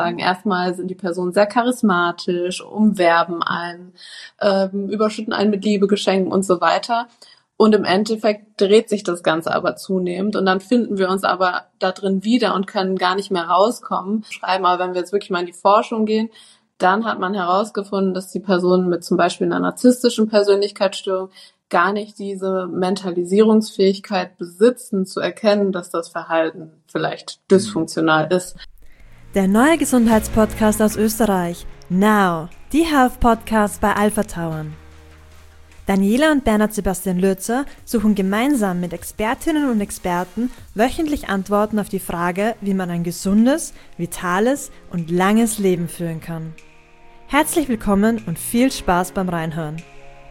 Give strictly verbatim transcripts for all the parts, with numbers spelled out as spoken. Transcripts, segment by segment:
Erstmal sind die Personen sehr charismatisch, umwerben einen, ähm, überschütten einen mit Liebegeschenken und so weiter. Und im Endeffekt dreht sich das Ganze aber zunehmend und dann finden wir uns aber da drin wieder und können gar nicht mehr rauskommen. Schreiben aber, wenn wir jetzt wirklich mal in die Forschung gehen, dann hat man herausgefunden, dass die Personen mit zum Beispiel einer narzisstischen Persönlichkeitsstörung gar nicht diese Mentalisierungsfähigkeit besitzen, zu erkennen, dass das Verhalten vielleicht dysfunktional ist. Der neue Gesundheitspodcast aus Österreich. Now, die Health Podcast bei Alpha Tauern. Daniela und Bernhard Sebastian Lürzer suchen gemeinsam mit Expertinnen und Experten wöchentlich Antworten auf die Frage, wie man ein gesundes, vitales und langes Leben führen kann. Herzlich willkommen und viel Spaß beim Reinhören.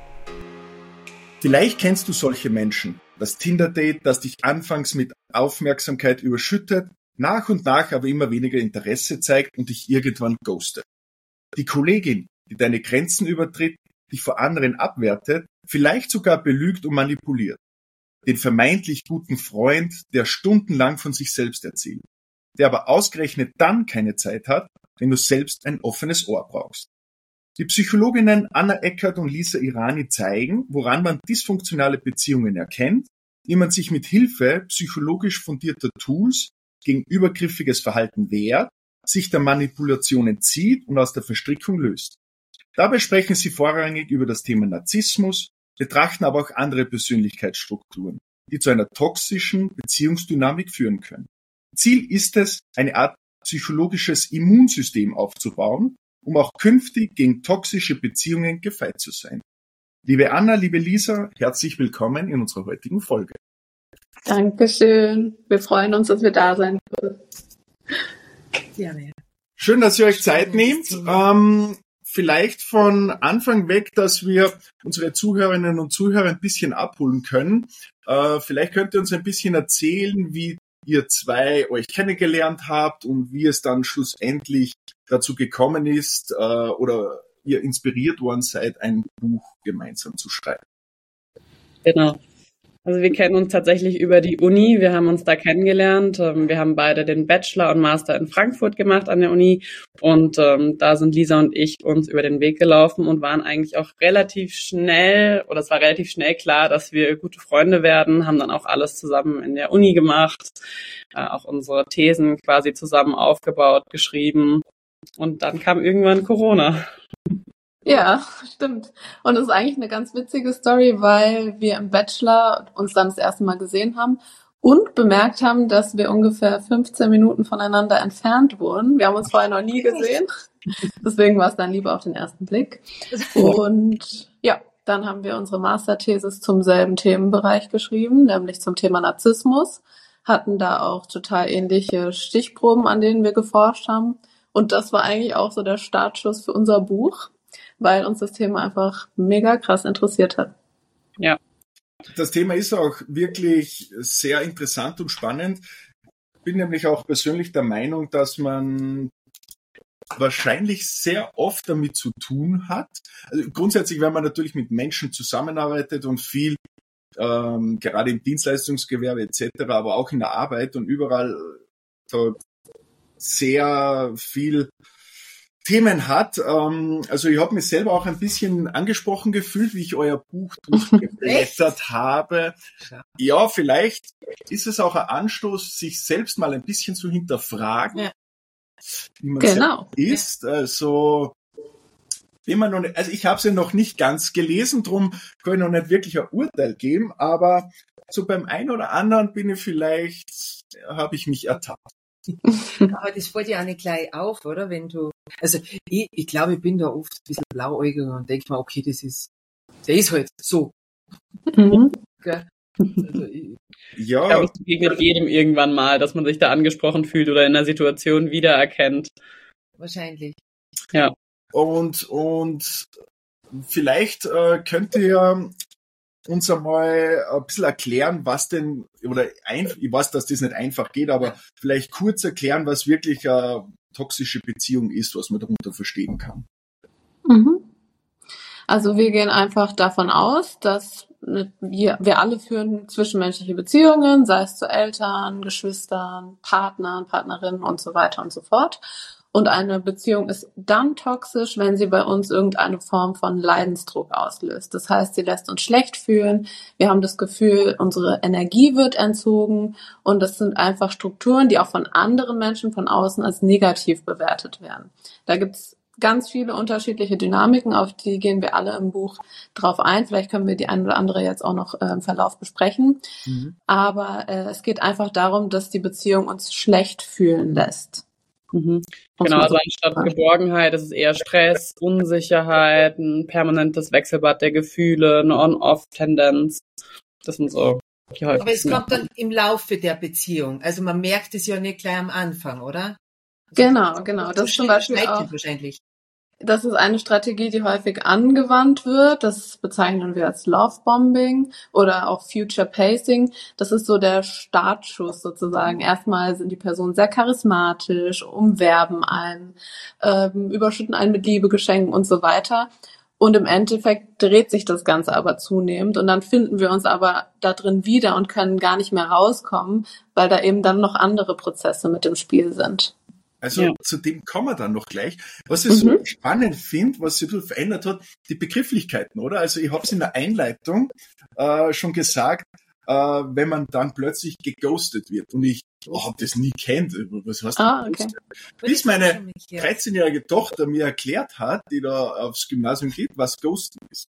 Vielleicht kennst du solche Menschen. Das Tinder-Date, das dich anfangs mit Aufmerksamkeit überschüttet, nach und nach aber immer weniger Interesse zeigt und dich irgendwann ghostet. Die Kollegin, die deine Grenzen übertritt, dich vor anderen abwertet, vielleicht sogar belügt und manipuliert. Den vermeintlich guten Freund, der stundenlang von sich selbst erzählt, der aber ausgerechnet dann keine Zeit hat, wenn du selbst ein offenes Ohr brauchst. Die Psychologinnen Anna Eckert und Lisa Irani zeigen, woran man dysfunktionale Beziehungen erkennt, wie man sich mit Hilfe psychologisch fundierter Tools gegen übergriffiges Verhalten wehrt, sich der Manipulation entzieht und aus der Verstrickung löst. Dabei sprechen sie vorrangig über das Thema Narzissmus, betrachten aber auch andere Persönlichkeitsstrukturen, die zu einer toxischen Beziehungsdynamik führen können. Ziel ist es, eine Art psychologisches Immunsystem aufzubauen, um auch künftig gegen toxische Beziehungen gefeit zu sein. Liebe Anna, liebe Lisa, herzlich willkommen in unserer heutigen Folge. Dankeschön. Wir freuen uns, dass wir da sein können. Gerne. Schön, dass ihr euch Zeit nehmt. Ähm, vielleicht von Anfang weg, dass wir unsere Zuhörerinnen und Zuhörer ein bisschen abholen können. Äh, vielleicht könnt ihr uns ein bisschen erzählen, wie ihr zwei euch kennengelernt habt und wie es dann schlussendlich dazu gekommen ist äh, oder ihr inspiriert worden seid, ein Buch gemeinsam zu schreiben. Genau. Also wir kennen uns tatsächlich über die Uni. Wir haben uns da kennengelernt. Wir haben beide den Bachelor und Master in Frankfurt gemacht an der Uni. Und ähm, da sind Lisa und ich uns über den Weg gelaufen und waren eigentlich auch relativ schnell, oder es war relativ schnell klar, dass wir gute Freunde werden, haben dann auch alles zusammen in der Uni gemacht, äh, auch unsere Thesen quasi zusammen aufgebaut, geschrieben. Und dann kam irgendwann Corona. Ja, stimmt. Und es ist eigentlich eine ganz witzige Story, weil wir im Bachelor uns dann das erste Mal gesehen haben und bemerkt haben, dass wir ungefähr fünfzehn Minuten voneinander entfernt wurden. Wir haben uns vorher noch nie gesehen. Deswegen war es dann lieber auf den ersten Blick. Und ja, dann haben wir unsere Masterthesis zum selben Themenbereich geschrieben, nämlich zum Thema Narzissmus. Hatten da auch total ähnliche Stichproben, an denen wir geforscht haben. Und das war eigentlich auch so der Startschuss für unser Buch, weil uns das Thema einfach mega krass interessiert hat. Ja. Das Thema ist auch wirklich sehr interessant und spannend. Ich bin nämlich auch persönlich der Meinung, dass man wahrscheinlich sehr oft damit zu tun hat. Also grundsätzlich, wenn man natürlich mit Menschen zusammenarbeitet und viel, ähm, gerade im Dienstleistungsgewerbe et cetera, aber auch in der Arbeit und überall so sehr viel Themen hat. Ähm, also ich habe mich selber auch ein bisschen angesprochen gefühlt, wie ich euer Buch durchgeblättert habe. Ja, vielleicht ist es auch ein Anstoß, sich selbst mal ein bisschen zu hinterfragen, ja. wie man Genau. ist. Also immer noch nicht, also ich habe es ja noch nicht ganz gelesen, drum kann ich noch nicht wirklich ein Urteil geben, aber so beim einen oder anderen bin ich vielleicht, habe ich mich ertappt. Aber das fällt ja auch nicht gleich auf, oder? Wenn du, also ich, ich glaube, ich bin da oft ein bisschen blauäugig und denke mir, okay, das ist, der ist halt so. Mhm. Gell? Also ich, ja. Ich glaube, es begegnet jedem irgendwann mal, dass man sich da angesprochen fühlt oder in einer Situation wiedererkennt. Wahrscheinlich. Ja. Und, und vielleicht äh, könnt ihr uns einmal ein bisschen erklären, was denn, oder ein, ich weiß, dass das nicht einfach geht, aber vielleicht kurz erklären, was wirklich eine toxische Beziehung ist, was man darunter verstehen kann. Mhm. Also wir gehen einfach davon aus, dass wir, wir alle führen zwischenmenschliche Beziehungen, sei es zu Eltern, Geschwistern, Partnern, Partnerinnen und so weiter und so fort. Und eine Beziehung ist dann toxisch, wenn sie bei uns irgendeine Form von Leidensdruck auslöst. Das heißt, sie lässt uns schlecht fühlen. Wir haben das Gefühl, unsere Energie wird entzogen. Und das sind einfach Strukturen, die auch von anderen Menschen von außen als negativ bewertet werden. Da gibt's ganz viele unterschiedliche Dynamiken, auf die gehen wir alle im Buch drauf ein. Vielleicht können wir die eine oder andere jetzt auch noch äh, im Verlauf besprechen. Mhm. Aber äh, es geht einfach darum, dass die Beziehung uns schlecht fühlen lässt. Mhm. Genau, also anstatt Geborgenheit ist es eher Stress, Unsicherheit, ein permanentes Wechselbad der Gefühle, eine On-Off-Tendenz. Das sind so die häufigsten. Aber es kommt dann im Laufe der Beziehung. Also man merkt es ja nicht gleich am Anfang, oder? Also genau, genau. Das ist zum Beispiel auch, wahrscheinlich. Das ist eine Strategie, die häufig angewandt wird. Das bezeichnen wir als Lovebombing oder auch Future Pacing. Das ist so der Startschuss sozusagen. Erstmal sind die Personen sehr charismatisch, umwerben einen, ähm, überschütten einen mit Liebe, Geschenken und so weiter. Und im Endeffekt dreht sich das Ganze aber zunehmend und dann finden wir uns aber da drin wieder und können gar nicht mehr rauskommen, weil da eben dann noch andere Prozesse mit im Spiel sind. Also ja. Zu dem kommen wir dann noch gleich. Was ich Mhm. so spannend finde, was sich ein bisschen verändert hat, die Begrifflichkeiten, oder? Also ich habe es in der Einleitung äh, schon gesagt, äh, wenn man dann plötzlich geghostet wird. Und ich oh, habe das nie kennt. Was heißt Ah, okay. Bis meine dreizehnjährige Tochter mir erklärt hat, die da aufs Gymnasium geht, was Ghosten ist.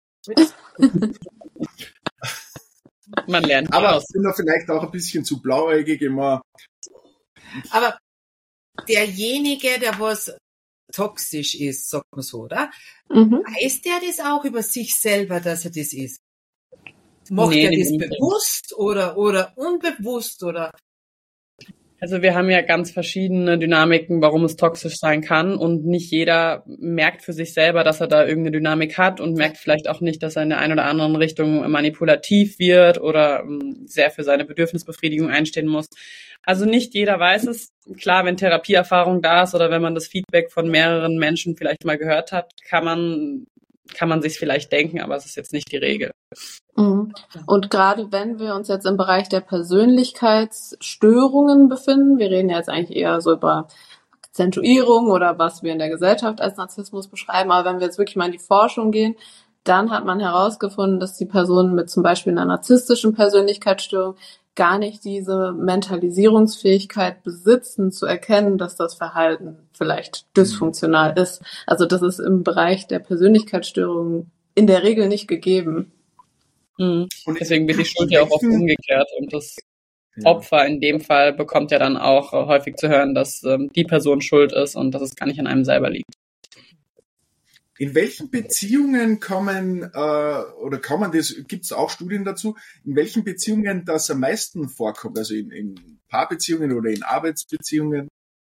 Man lernt Aber aus. ich bin da vielleicht auch ein bisschen zu blauäugig immer. Aber derjenige, der was toxisch ist, sagt man so, oder? Mhm. Weiß der das auch über sich selber, dass er das ist? Macht Nee, er nee, das nee. bewusst oder, oder unbewusst oder? Also wir haben ja ganz verschiedene Dynamiken, warum es toxisch sein kann und nicht jeder merkt für sich selber, dass er da irgendeine Dynamik hat und merkt vielleicht auch nicht, dass er in der einen oder anderen Richtung manipulativ wird oder ähm, sehr für seine Bedürfnisbefriedigung einstehen muss. Also nicht jeder weiß es. Klar, wenn Therapieerfahrung da ist oder wenn man das Feedback von mehreren Menschen vielleicht mal gehört hat, kann man kann man sich vielleicht denken, aber es ist jetzt nicht die Regel. Mhm. Und gerade wenn wir uns jetzt im Bereich der Persönlichkeitsstörungen befinden, wir reden ja jetzt eigentlich eher so über Akzentuierung oder was wir in der Gesellschaft als Narzissmus beschreiben, aber wenn wir jetzt wirklich mal in die Forschung gehen, dann hat man herausgefunden, dass die Personen mit zum Beispiel einer narzisstischen Persönlichkeitsstörung gar nicht diese Mentalisierungsfähigkeit besitzen, zu erkennen, dass das Verhalten vielleicht dysfunktional ist. Also das ist im Bereich der Persönlichkeitsstörungen in der Regel nicht gegeben. Mhm. Deswegen wird die Schuld ja auch oft umgekehrt und das Opfer in dem Fall bekommt ja dann auch äh, häufig zu hören, dass ähm, die Person schuld ist und dass es gar nicht an einem selber liegt. In welchen Beziehungen kommen, äh, oder kommen das, gibt es auch Studien dazu, in welchen Beziehungen das am meisten vorkommt, also in, in Paarbeziehungen oder in Arbeitsbeziehungen?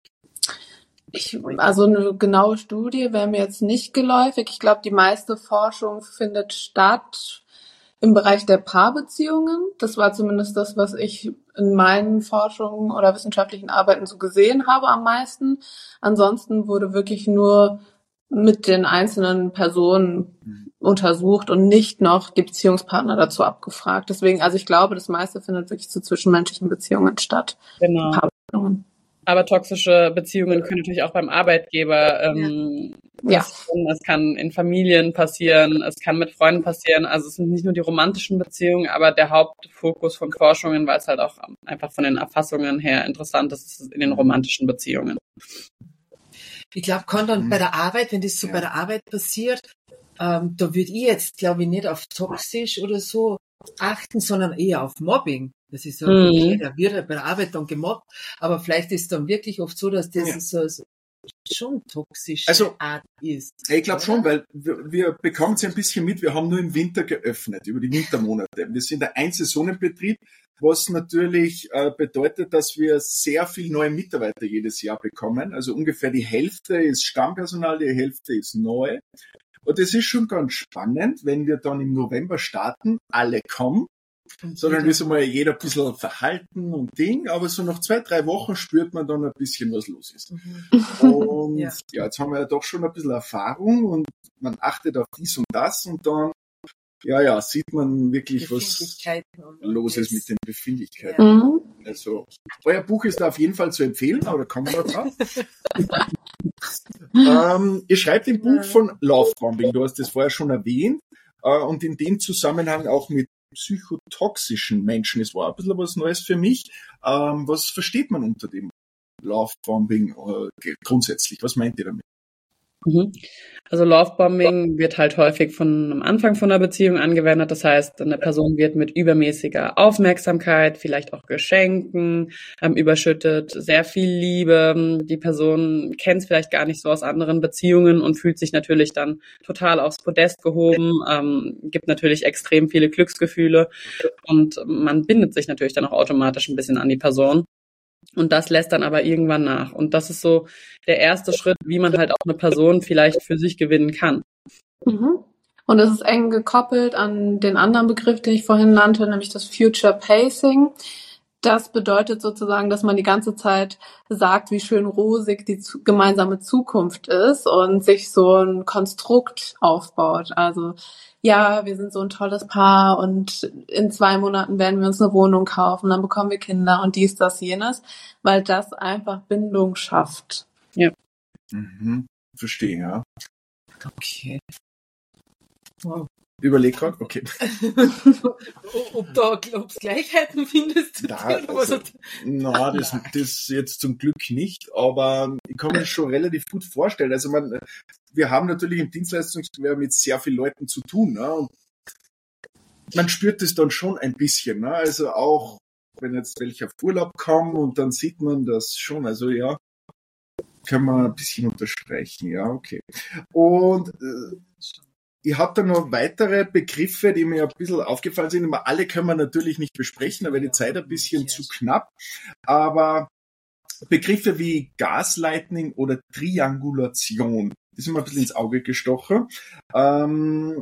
Ich, also eine genaue Studie wäre mir jetzt nicht geläufig. Ich glaube, die meiste Forschung findet statt im Bereich der Paarbeziehungen. Das war zumindest das, was ich in meinen Forschungen oder wissenschaftlichen Arbeiten so gesehen habe am meisten. Ansonsten wurde wirklich nur mit den einzelnen Personen mhm. untersucht und nicht noch die Beziehungspartner dazu abgefragt. Deswegen, also ich glaube, das meiste findet wirklich zu zwischenmenschlichen Beziehungen statt. Genau. Paarbeziehungen. Aber toxische Beziehungen können natürlich auch beim Arbeitgeber ähm, ja. passieren. Es kann in Familien passieren, es kann mit Freunden passieren. Also es sind nicht nur die romantischen Beziehungen, aber der Hauptfokus von Forschungen, weil es halt auch einfach von den Erfassungen her interessant ist, ist in den romantischen Beziehungen. Ich glaube, kann dann mhm. bei der Arbeit, wenn das so ja. bei der Arbeit passiert, ähm, da würde ich jetzt, glaube ich, nicht auf toxisch oder so achten, sondern eher auf Mobbing. Das ist so, mhm. okay, der wird halt bei der Arbeit dann gemobbt, aber vielleicht ist es dann wirklich oft so, dass das ja. so, so schon toxisch also, Art ist. Ich glaube schon, weil wir, wir bekommen es ja ein bisschen mit, wir haben nur im Winter geöffnet, über die Wintermonate. Wir sind ein Ein-Saisonenbetrieb, was natürlich äh, bedeutet, dass wir sehr viel neue Mitarbeiter jedes Jahr bekommen. Also ungefähr die Hälfte ist Stammpersonal, die Hälfte ist neu. Und das ist schon ganz spannend, wenn wir dann im November starten, alle kommen, sondern ist einmal jeder ein bisschen verhalten und Ding, aber so nach zwei, drei Wochen spürt man dann ein bisschen, was los ist. Mhm. Und ja. ja, jetzt haben wir ja doch schon ein bisschen Erfahrung und man achtet auf dies und das und dann ja, ja, sieht man wirklich, was los ist mit den Befindlichkeiten. Mhm. Also, euer Buch ist da auf jeden Fall zu empfehlen, aber da kommen wir noch drauf. ähm, ihr schreibt im Buch von Lovebombing, du hast das vorher schon erwähnt, äh, und in dem Zusammenhang auch mit psychotoxischen Menschen. Es war ein bisschen was Neues für mich. Ähm, was versteht man unter dem Lovebombing äh, grundsätzlich? Was meint ihr damit? Also Lovebombing wird halt häufig von am Anfang von einer Beziehung angewendet. Das heißt, eine Person wird mit übermäßiger Aufmerksamkeit, vielleicht auch Geschenken, ähm, überschüttet, sehr viel Liebe. Die Person kennt es vielleicht gar nicht so aus anderen Beziehungen und fühlt sich natürlich dann total aufs Podest gehoben, ähm, gibt natürlich extrem viele Glücksgefühle und man bindet sich natürlich dann auch automatisch ein bisschen an die Person. Und das lässt dann aber irgendwann nach. Und das ist so der erste Schritt, wie man halt auch eine Person vielleicht für sich gewinnen kann. Mhm. Und es ist eng gekoppelt an den anderen Begriff, den ich vorhin nannte, nämlich das Future Pacing. Das bedeutet sozusagen, dass man die ganze Zeit sagt, wie schön rosig die zu- gemeinsame Zukunft ist und sich so ein Konstrukt aufbaut. Also ja, wir sind so ein tolles Paar und in zwei Monaten werden wir uns eine Wohnung kaufen, dann bekommen wir Kinder und dies, das, jenes, weil das einfach Bindung schafft. Ja. Mhm. Verstehe, ja. Okay. Wow. Überleg grad, okay. Ob da ob's Gleichheiten findest? Da, also, na, das, das jetzt zum Glück nicht, aber ich kann mir das schon relativ gut vorstellen. Also man, wir haben natürlich im Dienstleistungsgewerbe mit sehr vielen Leuten zu tun, ne? Und man spürt es dann schon ein bisschen, ne? Also auch, wenn jetzt welche auf Urlaub kommen und dann sieht man das schon, also ja, kann man ein bisschen unterstreichen, ja, okay. Und äh, ihr habt dann noch weitere Begriffe, die mir ein bisschen aufgefallen sind. Aber alle können wir natürlich nicht besprechen, da wäre die Zeit ein bisschen zu knapp. Aber Begriffe wie Gaslighting oder Triangulation, das ist mir ein bisschen ins Auge gestochen. Ähm,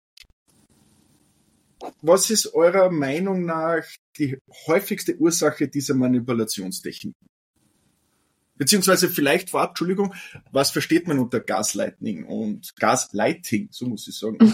was ist eurer Meinung nach die häufigste Ursache dieser Manipulationstechnik? Beziehungsweise vielleicht vorab, Entschuldigung, was versteht man unter Gaslighting und Gaslighting, so muss ich sagen.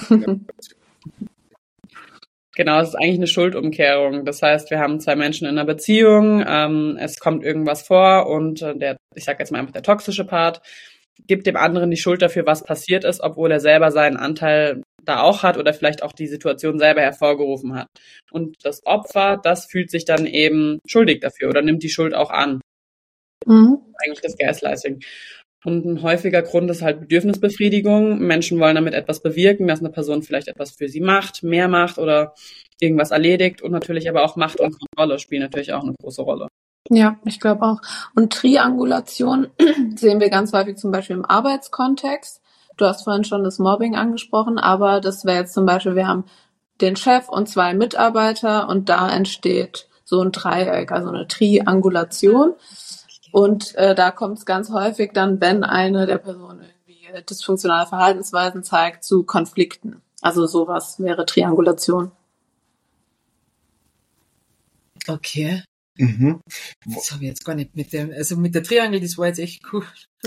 Genau, es ist eigentlich eine Schuldumkehrung. Das heißt, wir haben zwei Menschen in einer Beziehung, ähm, es kommt irgendwas vor und äh, der, ich sage jetzt mal einfach der toxische Part, gibt dem anderen die Schuld dafür, was passiert ist, obwohl er selber seinen Anteil da auch hat oder vielleicht auch die Situation selber hervorgerufen hat. Und das Opfer, das fühlt sich dann eben schuldig dafür oder nimmt die Schuld auch an. Mhm. Eigentlich das Gaslighting. Und ein häufiger Grund ist halt Bedürfnisbefriedigung. Menschen wollen damit etwas bewirken, dass eine Person vielleicht etwas für sie macht, mehr macht oder irgendwas erledigt. Und natürlich aber auch Macht und Kontrolle spielen natürlich auch eine große Rolle. Ja, ich glaube auch. Und Triangulation sehen wir ganz häufig zum Beispiel im Arbeitskontext. Du hast vorhin schon das Mobbing angesprochen, aber das wäre jetzt zum Beispiel, wir haben den Chef und zwei Mitarbeiter und da entsteht so ein Dreieck, also eine Triangulation. Und äh, da kommt es ganz häufig dann, wenn eine der Personen irgendwie dysfunktionale Verhaltensweisen zeigt, zu Konflikten. Also sowas wäre Triangulation. Okay. Mhm. Das habe ich jetzt gar nicht mit dem, also mit der Triangel, das war jetzt echt cool.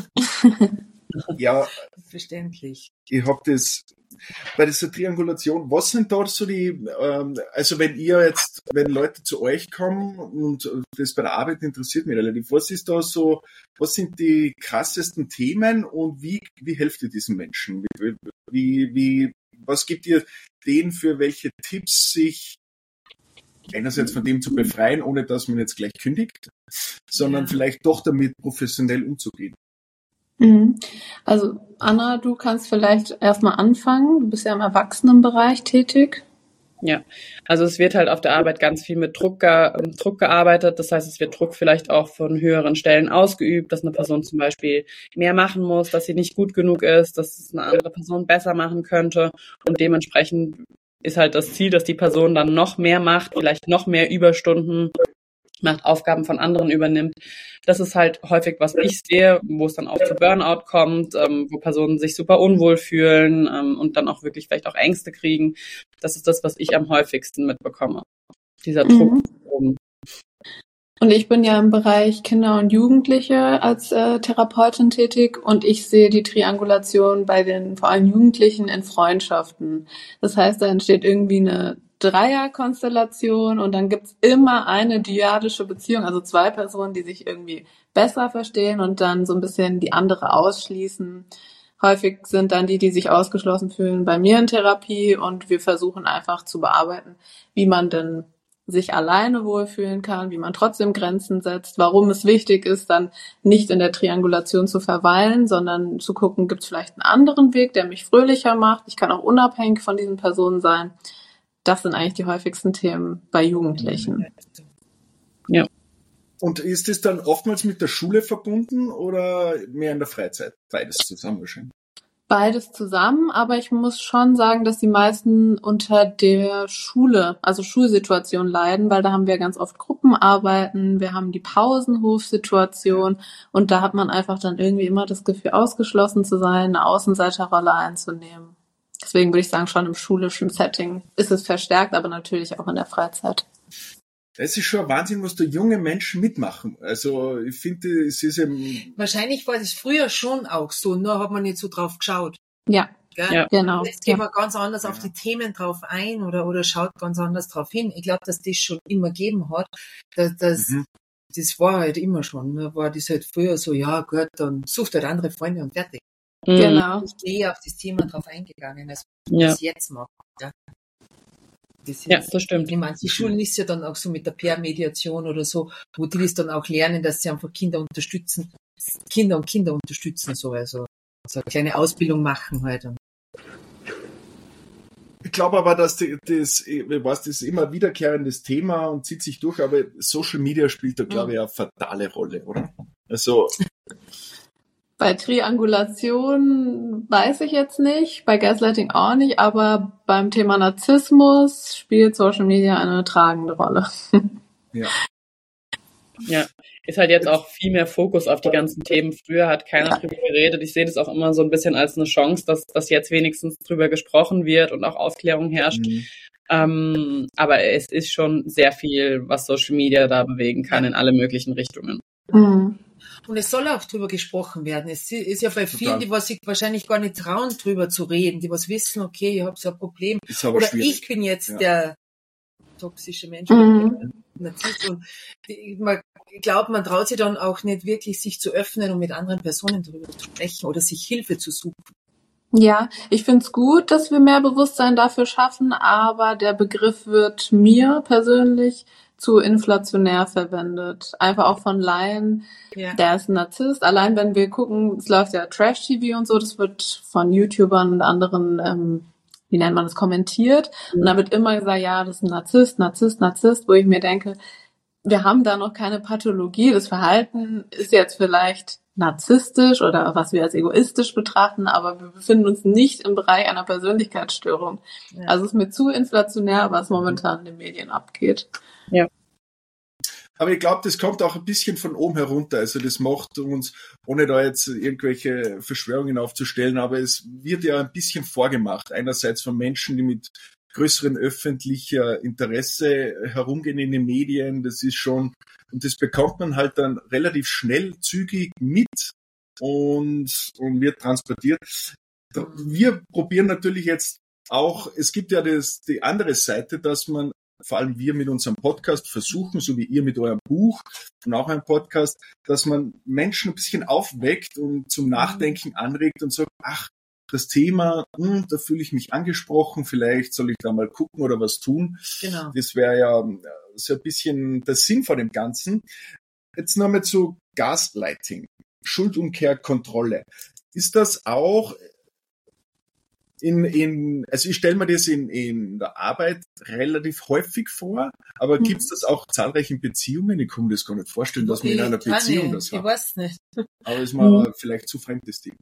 Ja, Verständlich. ich hab das bei dieser Triangulation, was sind da so die, ähm, also wenn ihr jetzt, wenn Leute zu euch kommen und das bei der Arbeit interessiert mich relativ, was ist da so, was sind die krassesten Themen und wie, wie helft ihr diesen Menschen? Wie, wie, wie was gibt ihr denen für welche Tipps, sich einerseits von dem zu befreien, ohne dass man jetzt gleich kündigt, sondern Ja. vielleicht doch damit professionell umzugehen? Mhm. Also Anna, du kannst vielleicht erstmal anfangen. Du bist ja im Erwachsenenbereich tätig. Ja, also es wird halt auf der Arbeit ganz viel mit Druck, ge- Druck gearbeitet. Das heißt, es wird Druck vielleicht auch von höheren Stellen ausgeübt, dass eine Person zum Beispiel mehr machen muss, dass sie nicht gut genug ist, dass es eine andere Person besser machen könnte. Und dementsprechend ist halt das Ziel, dass die Person dann noch mehr macht, vielleicht noch mehr Überstunden macht, Aufgaben von anderen übernimmt. Das ist halt häufig, was ich sehe, wo es dann auch zu Burnout kommt, ähm, wo Personen sich super unwohl fühlen ähm, und dann auch wirklich vielleicht auch Ängste kriegen. Das ist das, was ich am häufigsten mitbekomme. Dieser Druck. Mhm. oben. Und ich bin ja im Bereich Kinder und Jugendliche als äh, Therapeutin tätig und ich sehe die Triangulation bei den vor allem Jugendlichen in Freundschaften. Das heißt, da entsteht irgendwie eine Dreierkonstellation und dann gibt's immer eine dyadische Beziehung, also zwei Personen, die sich irgendwie besser verstehen und dann so ein bisschen die andere ausschließen. Häufig sind dann die, die sich ausgeschlossen fühlen, bei mir in Therapie und wir versuchen einfach zu bearbeiten, wie man denn sich alleine wohlfühlen kann, wie man trotzdem Grenzen setzt, warum es wichtig ist, dann nicht in der Triangulation zu verweilen, sondern zu gucken, gibt es vielleicht einen anderen Weg, der mich fröhlicher macht. Ich kann auch unabhängig von diesen Personen sein. Das sind eigentlich die häufigsten Themen bei Jugendlichen. Ja. Und ist es dann oftmals mit der Schule verbunden oder mehr in der Freizeit? Beides zusammen wahrscheinlich. Beides zusammen, aber ich muss schon sagen, dass die meisten unter der Schule, also Schulsituation leiden, weil da haben wir ganz oft Gruppenarbeiten, wir haben die Pausenhofsituation und da hat man einfach dann irgendwie immer das Gefühl, ausgeschlossen zu sein, eine Außenseiterrolle einzunehmen. Deswegen würde ich sagen, schon im schulischen Setting ist es verstärkt, aber natürlich auch in der Freizeit. Es ist schon ein Wahnsinn, was da junge Menschen mitmachen. Also ich finde, es ist eben... Wahrscheinlich war das früher schon auch so, nur hat man nicht so drauf geschaut. Ja, Gell? ja. Genau. Jetzt geht Ja. man ganz anders auf die Themen drauf ein oder, oder schaut ganz anders drauf hin. Ich glaube, dass das schon immer gegeben hat. Dass, dass, Mhm. Das war halt immer schon. Da war das halt früher so, ja gut, dann sucht halt andere Freunde und fertig. Mhm. Genau. Ich bin eher auf das Thema drauf eingegangen, als Ja. ich jetzt mache. Ja. Das ist, Ja, das stimmt. Ich meine, die Schulen ist ja dann auch so mit der Peer-Mediation oder so, wo die das dann auch lernen, dass sie einfach Kinder unterstützen, Kinder und Kinder unterstützen, so, also, so eine kleine Ausbildung machen halt. Und Ich glaube aber, dass die, das, ich weiß, das ist immer ein wiederkehrendes Thema und zieht sich durch, aber Social Media spielt da, glaube ich, eine fatale Rolle, oder? Also, Bei Triangulation weiß ich jetzt nicht, bei Gaslighting auch nicht, aber beim Thema Narzissmus spielt Social Media eine tragende Rolle. ja. Ja, ist halt jetzt auch viel mehr Fokus auf die ganzen Themen. Früher hat keiner drüber geredet. Ich sehe das auch immer so ein bisschen als eine Chance, dass, dass jetzt wenigstens drüber gesprochen wird und auch Aufklärung herrscht. Mhm. Ähm, aber es ist schon sehr viel, was Social Media da bewegen kann in alle möglichen Richtungen. Mhm. Und es soll auch drüber gesprochen werden. Es ist ja bei vielen, Total. die was sich wahrscheinlich gar nicht trauen, drüber zu reden, die was wissen, okay, ich habe so ein Problem. Ist aber Oder schwierig. ich bin jetzt Ja. der toxische Mensch, Mhm. Narzisst. Und ich man- ich glaube, man traut sich dann auch nicht wirklich, sich zu öffnen und mit anderen Personen darüber zu sprechen oder sich Hilfe zu suchen. Ja, ich finde es gut, dass wir mehr Bewusstsein dafür schaffen, aber der Begriff wird mir persönlich zu inflationär verwendet. Einfach auch von Laien, Ja. der ist ein Narzisst. Allein wenn wir gucken, es läuft ja Trash-T V und so, das wird von YouTubern und anderen, ähm, wie nennt man das, kommentiert. Und da wird immer gesagt, ja, das ist ein Narzisst, Narzisst, Narzisst, wo ich mir denke, wir haben da noch keine Pathologie. Das Verhalten ist jetzt vielleicht narzisstisch oder was wir als egoistisch betrachten, aber wir befinden uns nicht im Bereich einer Persönlichkeitsstörung. Ja. Also es ist mir zu inflationär, was momentan in den Medien abgeht. Aber ich glaube, das kommt auch ein bisschen von oben herunter. Also das macht uns, ohne da jetzt irgendwelche Verschwörungen aufzustellen, aber es wird ja ein bisschen vorgemacht. Einerseits von Menschen, die mit größeren öffentlicher Interesse herumgehen in den Medien. Das ist schon, und das bekommt man halt dann relativ schnell, zügig mit und, und wird transportiert. Wir probieren natürlich jetzt auch, es gibt ja das, die andere Seite, dass man, vor allem wir mit unserem Podcast versuchen, so wie ihr mit eurem Buch und auch einem Podcast, dass man Menschen ein bisschen aufweckt und zum Nachdenken anregt und sagt, ach, das Thema, hm, da fühle ich mich angesprochen, vielleicht soll ich da mal gucken oder was tun. Genau. Das wäre ja so ein bisschen der Sinn von dem Ganzen. Jetzt nochmal zu Gaslighting, Schuldumkehr, Kontrolle. Ist das auch in, in also ich stelle mir das in, in der Arbeit relativ häufig vor, aber Mhm. gibt es das auch zahlreich in Beziehungen? Ich kann mir das gar nicht vorstellen, dass man in einer Ich kann Beziehung nicht, das Ich hat. weiß nicht. Aber ist mir Mhm. vielleicht zu fremdes Thema.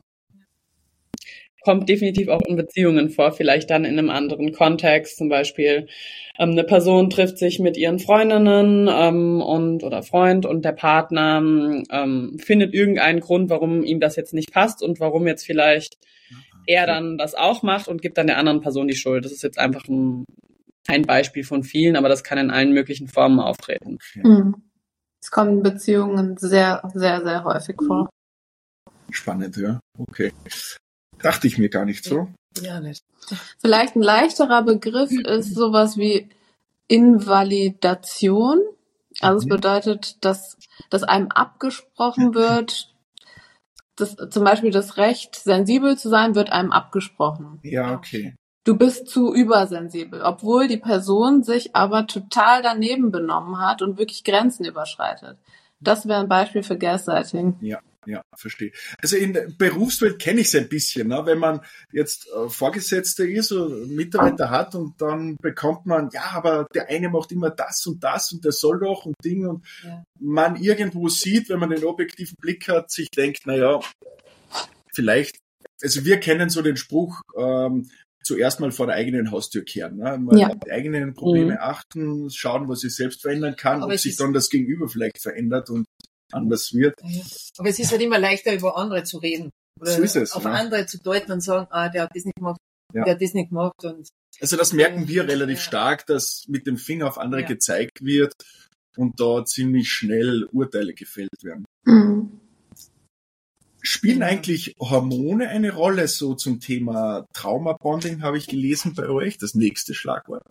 Kommt definitiv auch in Beziehungen vor, vielleicht dann in einem anderen Kontext. Zum Beispiel ähm, eine Person trifft sich mit ihren Freundinnen ähm, und oder Freund und der Partner ähm, findet irgendeinen Grund, warum ihm das jetzt nicht passt und warum jetzt vielleicht er dann das auch macht und gibt dann der anderen Person die Schuld. Das ist jetzt einfach ein, ein Beispiel von vielen, aber das kann in allen möglichen Formen auftreten. Mhm. Es kommt in Beziehungen sehr, sehr, sehr häufig vor. Spannend, ja. Okay. Dachte ich mir gar nicht so. Ja, nicht. Vielleicht ein leichterer Begriff ist sowas wie Invalidation. Also es Mhm. bedeutet, dass, dass einem abgesprochen wird, dass zum Beispiel das Recht, sensibel zu sein, wird einem abgesprochen. Ja, okay. Du bist zu übersensibel, obwohl die Person sich aber total daneben benommen hat und wirklich Grenzen überschreitet. Das wäre ein Beispiel für Gaslighting. Ja, ja, verstehe. Also in der Berufswelt kenne ich es ein bisschen, ne? Wenn man jetzt äh, Vorgesetzter ist oder Mitarbeiter hat und dann bekommt man, ja, aber der eine macht immer das und das und der soll doch und Ding und Ja. man irgendwo sieht, wenn man den objektiven Blick hat, sich denkt, na ja, vielleicht, also wir kennen so den Spruch, ähm, zuerst mal vor der eigenen Haustür kehren, ne? Mal Ja. auf die eigenen Probleme Mhm. achten, schauen, was ich selbst verändern kann, Aber ob es sich ist- dann das Gegenüber vielleicht verändert und anders wird. Ja. Aber es ist halt immer leichter, über andere zu reden. Oder So ist es, auf ja. andere zu deuten und sagen, ah, der hat das nicht gemacht, Ja. der hat das nicht gemacht. Und Also das merken wir relativ Ja. stark, dass mit dem Finger auf andere Ja. gezeigt wird und da ziemlich schnell Urteile gefällt werden. Mhm. Spielen Genau. eigentlich Hormone eine Rolle? So zum Thema Traumabonding habe ich gelesen bei euch, das nächste Schlagwort.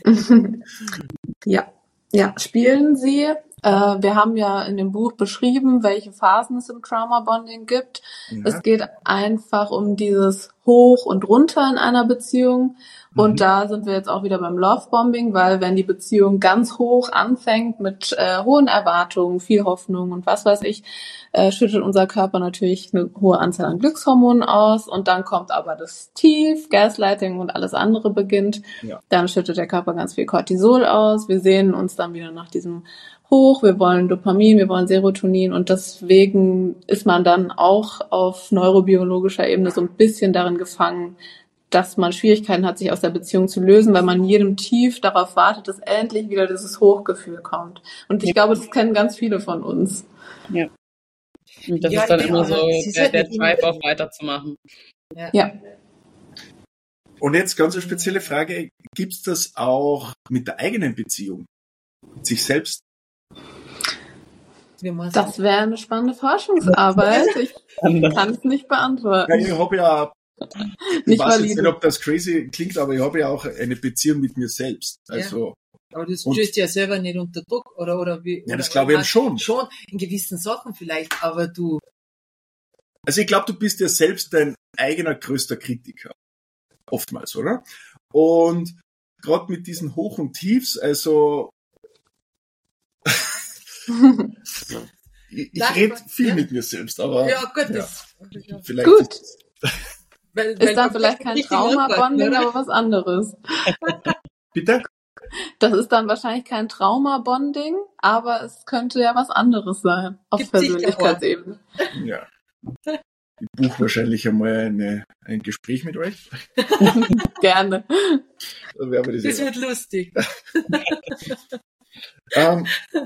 Ja, ja, spielen sie. Äh, wir haben ja in dem Buch beschrieben, welche Phasen es im Trauma-Bonding gibt. Ja. Es geht einfach um dieses Hoch und Runter in einer Beziehung. Und Mhm. da sind wir jetzt auch wieder beim Love-Bombing, weil wenn die Beziehung ganz hoch anfängt mit äh, hohen Erwartungen, viel Hoffnung und was weiß ich, äh, schüttet unser Körper natürlich eine hohe Anzahl an Glückshormonen aus. Und dann kommt aber das Tief, Gaslighting und alles andere beginnt. Ja. Dann schüttet der Körper ganz viel Cortisol aus. Wir sehnen uns dann wieder nach diesem Hoch. Wir wollen Dopamin, wir wollen Serotonin. Und deswegen ist man dann auch auf neurobiologischer Ebene so ein bisschen darin gefangen, dass man Schwierigkeiten hat, sich aus der Beziehung zu lösen, weil man in jedem Tief darauf wartet, dass endlich wieder dieses Hochgefühl kommt. Und ich glaube, das kennen ganz viele von uns. Ja. Und das Ja, ist dann ja, immer aber so es ist der, halt der nicht immer- Drive, auch weiterzumachen. Ja. Und jetzt ganz eine spezielle Frage, gibt's das auch mit der eigenen Beziehung? Mit sich selbst? wie man Das wäre eine spannende Forschungsarbeit. Ich kann es nicht beantworten. Ja, ich habe ja, ich Nicht weiß jetzt valide. nicht, ob das crazy klingt, aber ich habe ja auch eine Beziehung mit mir selbst. Also, Aber du Und- stößt ja selber nicht unter Druck, oder, oder wie? Ja, das oder- glaube ich oder schon. Schon, in gewissen Sachen vielleicht, aber du, also ich glaube, du bist ja selbst dein eigener größter Kritiker. Oftmals, oder? Und gerade mit diesen Hoch- und Tiefs, also ich, ich Sag rede mal, viel ja. mit mir selbst, aber ja Gott, ja, das, vielleicht Gut. weil, Ist dann vielleicht kein Trauma-Bonding, aber was anderes. bitte. Das ist dann wahrscheinlich kein Trauma-Bonding, aber es könnte ja was anderes sein. Auf Gibt sicher Persönlichkeitsebene. Ja. Ich buche wahrscheinlich einmal eine, ein Gespräch mit euch. Gerne. Dann werden wir das Das ja. wird lustig. Ähm,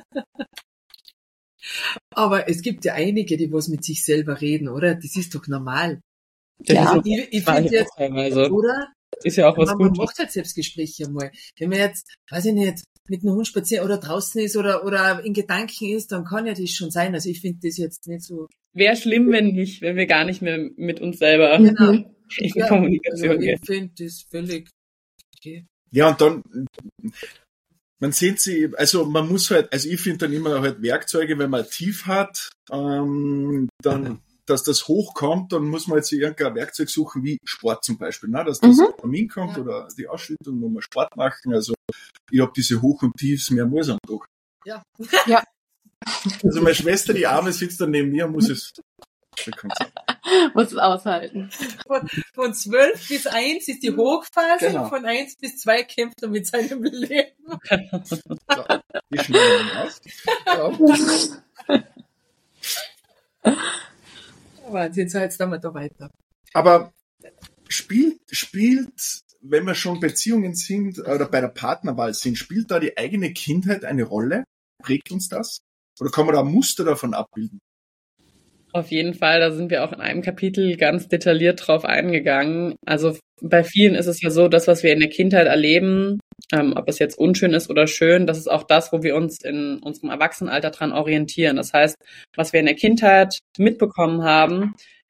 Aber es gibt ja einige, die was mit sich selber reden, oder? Das ist doch normal. Das Ja. ist, Ich, ich war finde ja jetzt, auch teilweise. oder? Ist ja auch was Man, man Gutes. macht halt Selbstgespräche einmal. Wenn man jetzt, weiß ich nicht, mit einem Hund spazieren oder draußen ist oder, oder in Gedanken ist, dann kann ja das schon sein. Also ich finde das jetzt nicht so. Wäre schlimm, wenn nicht, wenn wir gar nicht mehr mit uns selber Genau. Mhm. in Ja, Kommunikation Also gehen. ich finde das völlig okay. ja, und dann, man sieht sie, also man muss halt, also ich finde dann immer halt Werkzeuge, wenn man tief hat, ähm, dann, dass das hochkommt, dann muss man jetzt irgendein Werkzeug suchen, wie Sport zum Beispiel, ne? Dass das Mhm. Dopamin kommt Ja. oder die Ausschüttung, wo wir Sport machen. Also ich habe diese Hoch- und Tiefs mehrmals am Tag. Ja. Ja. Also meine Schwester, die Arme, sitzt dann neben mir und muss es Muss es aushalten. Von, von zwölf bis eins ist die Hochphase, Genau. von eins bis zwei kämpft er mit seinem Leben. Ja, die schneiden wir aus. Ja. Wahnsinn, so jetzt dann wir da weiter. Aber spielt, spielt, wenn wir schon Beziehungen sind oder bei der Partnerwahl sind, spielt da die eigene Kindheit eine Rolle? Prägt uns das? Oder kann man da ein Muster davon abbilden? Auf jeden Fall, da sind wir auch in einem Kapitel ganz detailliert drauf eingegangen. Also bei vielen ist es ja so, das, was wir in der Kindheit erleben, ähm, ob es jetzt unschön ist oder schön, das ist auch das, wo wir uns in unserem Erwachsenenalter dran orientieren. Das heißt, was wir in der Kindheit mitbekommen haben,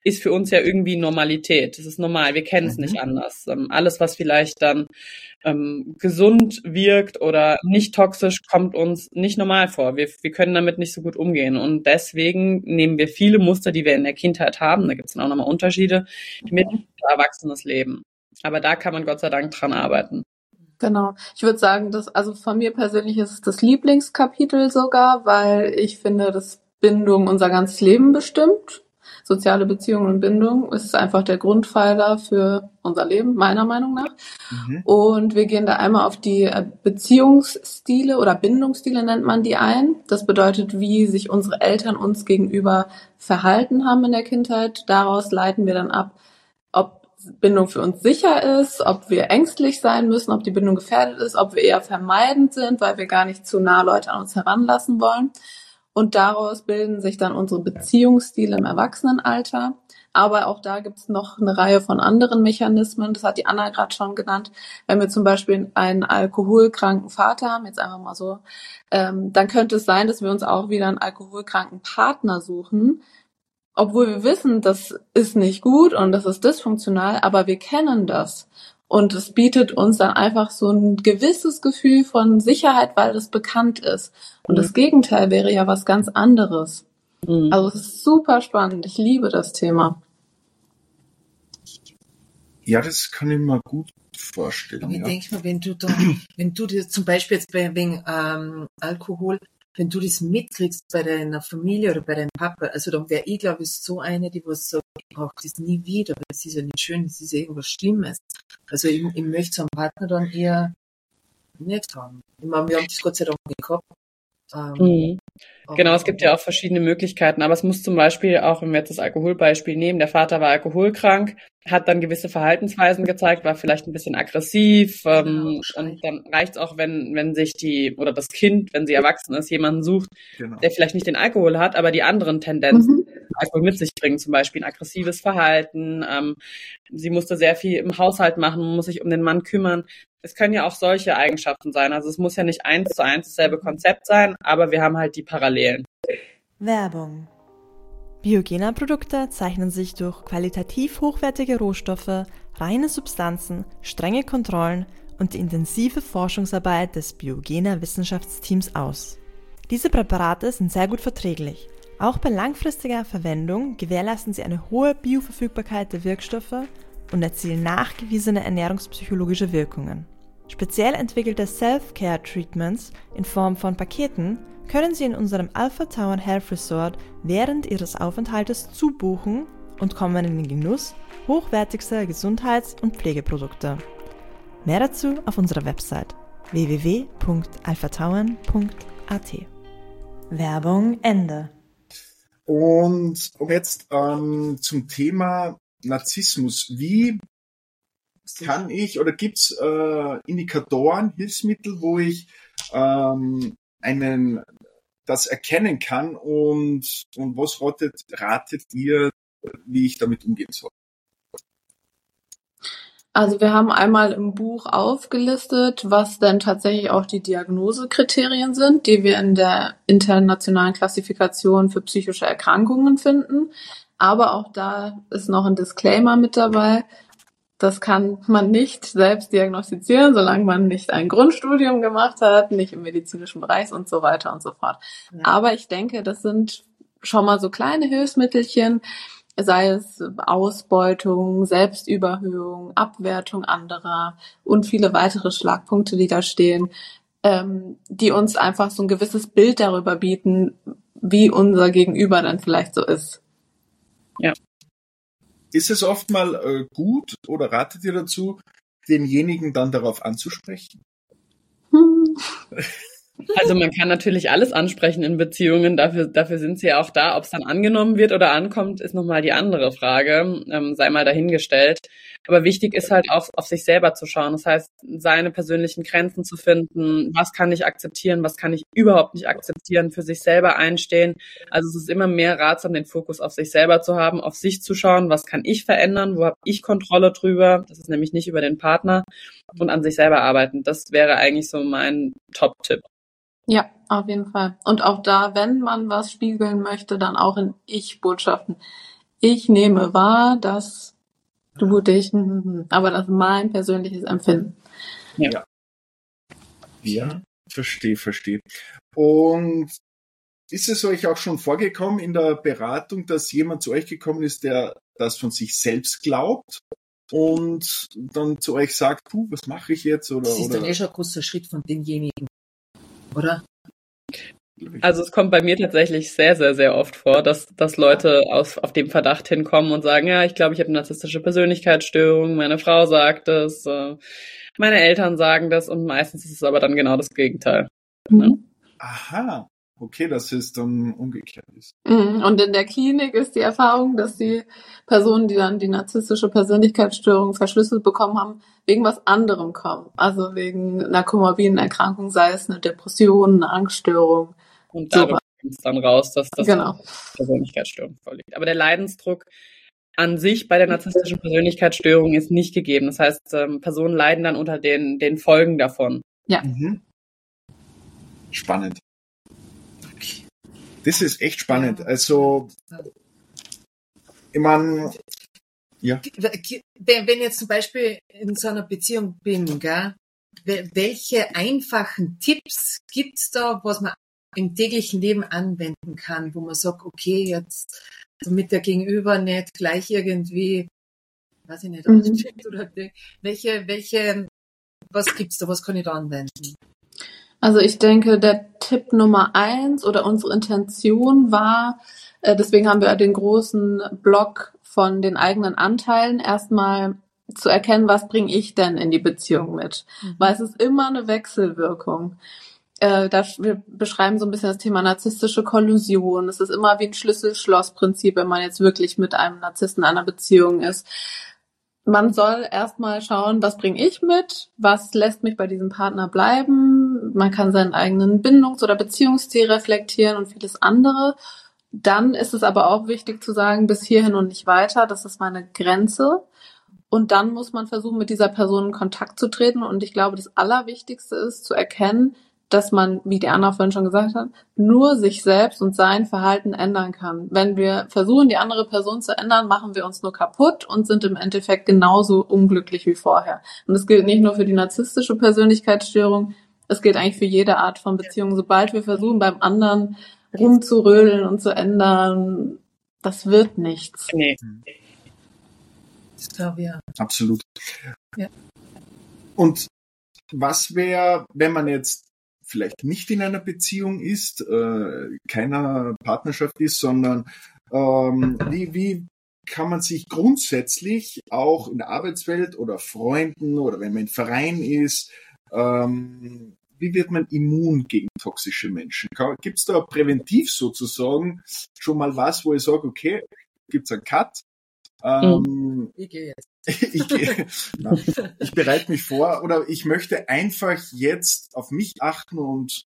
ist für uns ja irgendwie Normalität. Das ist normal, wir kennen es mhm. nicht anders. Ähm, alles, was vielleicht dann ähm, gesund wirkt oder nicht toxisch, kommt uns nicht normal vor. Wir, wir können damit nicht so gut umgehen. Und deswegen nehmen wir viele Muster, die wir in der Kindheit haben, da gibt es dann auch nochmal Unterschiede, mit in unser erwachsenes Leben. Aber da kann man Gott sei Dank dran arbeiten. Genau. Ich würde sagen, dass, also von mir persönlich ist es das Lieblingskapitel sogar, weil ich finde, dass Bindung unser ganzes Leben bestimmt. Soziale Beziehungen und Bindung ist einfach der Grundpfeiler für unser Leben, meiner Meinung nach. Mhm. Und wir gehen da einmal auf die Beziehungsstile oder Bindungsstile nennt man die ein. Das bedeutet, wie sich unsere Eltern uns gegenüber verhalten haben in der Kindheit. Daraus leiten wir dann ab, ob Bindung für uns sicher ist, ob wir ängstlich sein müssen, ob die Bindung gefährdet ist, ob wir eher vermeidend sind, weil wir gar nicht zu nah Leute an uns heranlassen wollen. Und daraus bilden sich dann unsere Beziehungsstile im Erwachsenenalter. Aber auch da gibt's noch eine Reihe von anderen Mechanismen. Das hat die Anna gerade schon genannt. Wenn wir zum Beispiel einen alkoholkranken Vater haben, jetzt einfach mal so, ähm, dann könnte es sein, dass wir uns auch wieder einen alkoholkranken Partner suchen. Obwohl wir wissen, das ist nicht gut und das ist dysfunktional, aber wir kennen das. Und es bietet uns dann einfach so ein gewisses Gefühl von Sicherheit, weil das bekannt ist. Und mhm. das Gegenteil wäre ja was ganz anderes. Mhm. Also es ist super spannend. Ich liebe das Thema. Ja, das kann ich mir gut vorstellen. Aber ich ja. denke mal, wenn du da, wenn du dir zum Beispiel jetzt bei, wegen ähm, Alkohol, wenn du das mitkriegst bei deiner Familie oder bei deinem Papa, also dann wäre ich, glaube ich, so eine, die was sagt, ich brauche das nie wieder, weil das ist ja nicht schön, das ist ja irgendwas Schlimmes. Also ich, ich möchte so einen Partner dann eher nicht haben. Ich meine, wir haben das Gott sei Dank nicht gehabt. Ähm, mhm. Genau, es gibt ja auch verschiedene Möglichkeiten, aber es muss zum Beispiel auch, wenn wir jetzt das Alkoholbeispiel nehmen, der Vater war alkoholkrank, hat dann gewisse Verhaltensweisen gezeigt, war vielleicht ein bisschen aggressiv, ähm, genau, und dann reicht's auch, wenn wenn sich die, oder das Kind, wenn sie erwachsen ist, jemanden sucht, genau. der vielleicht nicht den Alkohol hat, aber die anderen Tendenzen mhm. Alkohol mit sich bringen, zum Beispiel ein aggressives Verhalten, ähm, sie musste sehr viel im Haushalt machen, muss sich um den Mann kümmern. Es können ja auch solche Eigenschaften sein. Also es muss ja nicht eins zu eins dasselbe Konzept sein, aber wir haben halt die Parallelen. Werbung. Biogena-Produkte zeichnen sich durch qualitativ hochwertige Rohstoffe, reine Substanzen, strenge Kontrollen und die intensive Forschungsarbeit des Biogena-Wissenschaftsteams aus. Diese Präparate sind sehr gut verträglich. Auch bei langfristiger Verwendung gewährleisten sie eine hohe Bioverfügbarkeit der Wirkstoffe und erzielen nachgewiesene ernährungspsychologische Wirkungen. Speziell entwickelte Self-Care-Treatments in Form von Paketen können Sie in unserem Alpha Tauern Health Resort während Ihres Aufenthaltes zubuchen und kommen in den Genuss hochwertigster Gesundheits- und Pflegeprodukte. Mehr dazu auf unserer Website w w w punkt alpha tauern punkt a t. Werbung Ende. Und jetzt ähm, zum Thema Narzissmus. Wie kann ich, oder gibt's äh, Indikatoren, Hilfsmittel, wo ich ähm, einen das erkennen kann und und was ratet, ratet ihr, wie ich damit umgehen soll? Also wir haben einmal im Buch aufgelistet, was denn tatsächlich auch die Diagnosekriterien sind, die wir in der internationalen Klassifikation für psychische Erkrankungen finden. Aber auch da ist noch ein Disclaimer mit dabei. Das kann man nicht selbst diagnostizieren, solange man nicht ein Grundstudium gemacht hat, nicht im medizinischen Bereich und so weiter und so fort. Ja. Aber ich denke, das sind schon mal so kleine Hilfsmittelchen, sei es Ausbeutung, Selbstüberhöhung, Abwertung anderer und viele weitere Schlagpunkte, die da stehen, ähm, die uns einfach so ein gewisses Bild darüber bieten, wie unser Gegenüber dann vielleicht so ist. Ja. Ist es oft mal äh, gut oder ratet ihr dazu, denjenigen dann darauf anzusprechen? Hm. Also man kann natürlich alles ansprechen in Beziehungen, dafür, dafür sind sie ja auch da. Ob es dann angenommen wird oder ankommt, ist nochmal die andere Frage, ähm, sei mal dahingestellt. Aber wichtig ist halt auch, auf sich selber zu schauen. Das heißt, seine persönlichen Grenzen zu finden, was kann ich akzeptieren, was kann ich überhaupt nicht akzeptieren, für sich selber einstehen. Also es ist immer mehr ratsam, den Fokus auf sich selber zu haben, auf sich zu schauen, was kann ich verändern, wo habe ich Kontrolle drüber, das ist nämlich nicht über den Partner, und an sich selber arbeiten. Das wäre eigentlich so mein Top-Tipp. Ja, auf jeden Fall. Und auch da, wenn man was spiegeln möchte, dann auch in Ich-Botschaften. ich nehme wahr, dass du dich, aber das ist mein persönliches Empfinden. Ja. Ja, ja, verstehe, verstehe. Und ist es euch auch schon vorgekommen in der Beratung, dass jemand zu euch gekommen ist, der das von sich selbst glaubt und dann zu euch sagt, puh, was mache ich jetzt? Oder, das ist oder? dann eh schon ein großer Schritt von denjenigen, oder? Also es kommt bei mir tatsächlich sehr, sehr, sehr oft vor, dass, dass Leute aus, auf dem Verdacht hinkommen und sagen, ja, ich glaube, ich habe eine narzisstische Persönlichkeitsstörung, meine Frau sagt es, äh, meine Eltern sagen das und meistens ist es aber dann genau das Gegenteil. Mhm. Ja. Aha, okay, dass es dann umgekehrt ist. Und in der Klinik ist die Erfahrung, dass die Personen, die dann die narzisstische Persönlichkeitsstörung verschlüsselt bekommen haben, wegen was anderem kommen. Also wegen einer komorbiden Erkrankung, sei es eine Depression, eine Angststörung. Und darüber kommt es dann raus, dass das genau. eine Persönlichkeitsstörung vorliegt. Aber der Leidensdruck an sich bei der narzisstischen Persönlichkeitsstörung ist nicht gegeben. Das heißt, ähm, Personen leiden dann unter den, den Folgen davon. Ja. Mhm. Spannend. Das ist echt spannend. Also, ich meine, ja. Wenn ich jetzt zum Beispiel in so einer Beziehung bin, gell, welche einfachen Tipps gibt's da, was man im täglichen Leben anwenden kann, wo man sagt, okay, jetzt damit der Gegenüber nicht gleich irgendwie, weiß ich nicht, ausschickt oder welche, welche, was gibt's da, was kann ich da anwenden? Also ich denke, der Tipp Nummer eins oder unsere Intention war, äh, deswegen haben wir den großen Block von den eigenen Anteilen, erstmal zu erkennen, was bringe ich denn in die Beziehung mit? Mhm. Weil es ist immer eine Wechselwirkung. Äh, da, wir beschreiben so ein bisschen das Thema narzisstische Kollusion. Es ist immer wie ein Schlüssel-Schloss-Prinzip, wenn man jetzt wirklich mit einem Narzissten in einer Beziehung ist. Man soll erstmal schauen, was bringe ich mit, was lässt mich bei diesem Partner bleiben. Man kann seinen eigenen Bindungs- oder Beziehungsstil reflektieren und vieles andere. Dann ist es aber auch wichtig zu sagen, bis hierhin und nicht weiter, das ist meine Grenze. Und dann muss man versuchen, mit dieser Person in Kontakt zu treten. Und ich glaube, das Allerwichtigste ist, zu erkennen, dass man, wie die Anna vorhin schon gesagt hat, nur sich selbst und sein Verhalten ändern kann. Wenn wir versuchen, die andere Person zu ändern, machen wir uns nur kaputt und sind im Endeffekt genauso unglücklich wie vorher. Und das gilt nicht nur für die narzisstische Persönlichkeitsstörung, es gilt eigentlich für jede Art von Beziehung. Sobald wir versuchen, beim anderen rumzurödeln und zu ändern, das wird nichts. Nee. Das glaube ich ja. Absolut. Ja. Und was wäre, wenn man jetzt vielleicht nicht in einer Beziehung ist, äh, keiner Partnerschaft ist, sondern ähm, wie, wie kann man sich grundsätzlich auch in der Arbeitswelt oder Freunden oder wenn man im Verein ist, ähm, wie wird man immun gegen toxische Menschen? Gibt es da präventiv sozusagen schon mal was, wo ich sage, okay, gibt es einen Cut? Ähm, ich gehe jetzt. ich, gehe, na, ich bereite mich vor oder ich möchte einfach jetzt auf mich achten und